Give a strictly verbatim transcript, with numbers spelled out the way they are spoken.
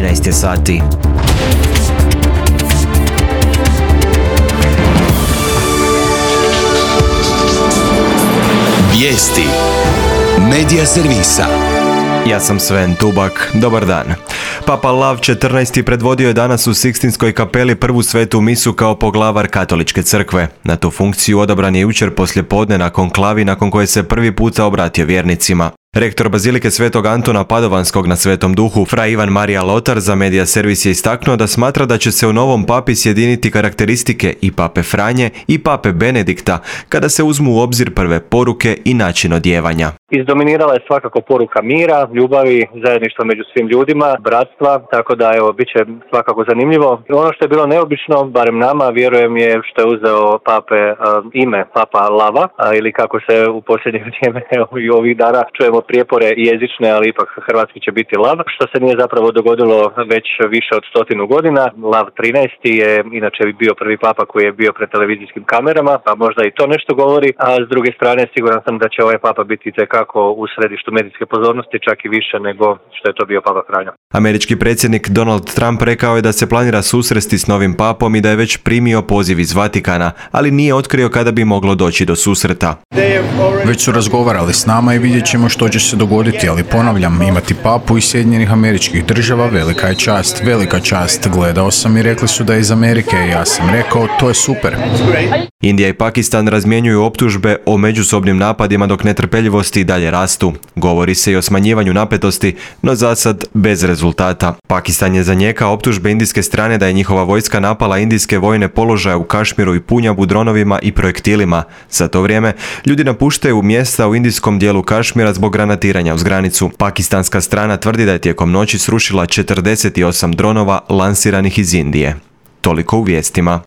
trinaest je sati. Vijesti Medija servisa. Ja sam Sven Tubak, dobar dan. Papa Lav četrnaesti predvodio je danas u Sikstinskoj kapeli prvu svetu misu kao poglavar katoličke crkve. Na tu funkciju odabran je jučer poslijepodne na konklavi nakon koje se prvi puta obratio vjernicima. Rektor Bazilike Svetog Antuna Padovanskog na Svetom Duhu, fra Ivan Marija Lotar, za Medija servis je istaknuo da smatra da će se u novom papi sjediniti karakteristike i pape Franje i pape Benedikta, kada se uzmu u obzir prve poruke i način odijevanja. Izdominirala je svakako poruka mira, ljubavi, zajedništva među svim ljudima, bratstva, tako da evo, bit će svakako zanimljivo. Ono što je bilo neobično, barem nama, vjerujem je što je uzeo pape uh, ime Papa Lava, uh, ili kako se u posljednje vrijeme i ovih dana čujemo prijepore jezične, ali ipak hrvatski će biti Lav, što se nije zapravo dogodilo već više od stotinu godina. Lav trinaesti je inače bio prvi papa koji je bio pred televizijskim kamerama, pa možda i to nešto govori, a s druge strane siguran sam da će ovaj papa biti kako u središtu medijske pozornosti, čak i više nego što je to bio papa Franjo. Američki predsjednik Donald Trump rekao je da se planira susresti s novim papom i da je već primio poziv iz Vatikana, ali nije otkrio kada bi moglo doći do susreta. Već su razgovarali s nama i vidjet ćemo što će se dogoditi, ali ponavljam, imati papu iz Sjedinjenih Američkih Država velika je čast, velika čast. Gledao sam i rekli su da je iz Amerike i ja sam rekao, to je super. Indija i Pakistan razmjenjuju optužbe o međusobnim napadima dok netrpeljivosti i dalje rastu. Govori se i o smanjivanju napetosti, no za sad bez rezultata. Pakistan je zanijekao optužbe indijske strane da je njihova vojska napala indijske vojne položaje u Kašmiru i Punjabu dronovima i projektilima. Za to vrijeme ljudi napuštaju mjesta u indijskom dijelu Kašmira zbog granatiranja uz granicu. Pakistanska strana tvrdi da je tijekom noći srušila četrdeset osam dronova lansiranih iz Indije. Toliko u vijestima.